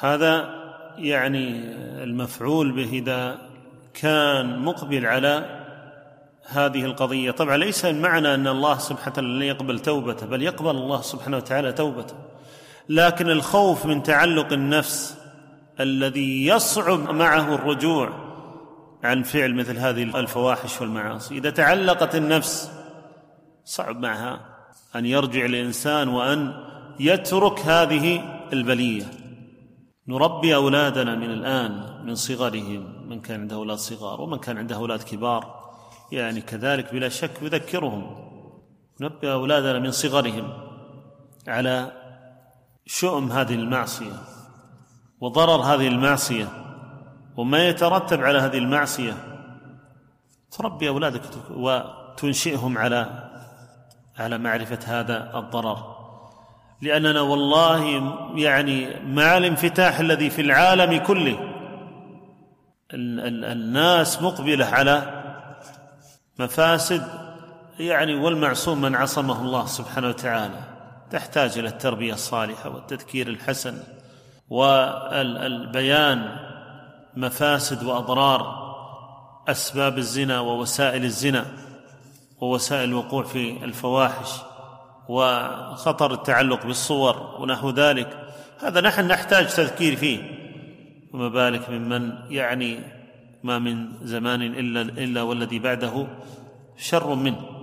هذا يعني المفعول به إذا كان مقبل على هذه القضية. طبعا ليس المعنى أن الله سبحانه وتعالى لا يقبل توبته، بل يقبل الله سبحانه وتعالى توبته، لكن الخوف من تعلق النفس الذي يصعب معه الرجوع عن فعل مثل هذه الفواحش والمعاصي. إذا تعلقت النفس صعب معها أن يرجع الإنسان وأن يترك هذه البلية. نربي أولادنا من الآن من صغرهم، من كان عنده أولاد صغار ومن كان عنده أولاد كبار يعني كذلك بلا شك يذكرهم. نربي أولادنا من صغرهم على شؤم هذه المعصية وضرر هذه المعصية وما يترتب على هذه المعصية. تربي أولادك وتنشئهم على معرفة هذا الضرر، لأننا والله يعني مع الانفتاح الذي في العالم كله الناس مقبلة على مفاسد يعني، والمعصوم من عصمه الله سبحانه وتعالى. تحتاج إلى التربية الصالحة والتذكير الحسن والبيان مفاسد وأضرار أسباب الزنا ووسائل الزنا ووسائل الوقوع في الفواحش وخطر التعلق بالصور ونحو ذلك. هذا نحن نحتاج تذكير فيه، وما بالك ممن يعني ما من زمان إلا والذي بعده شر منه.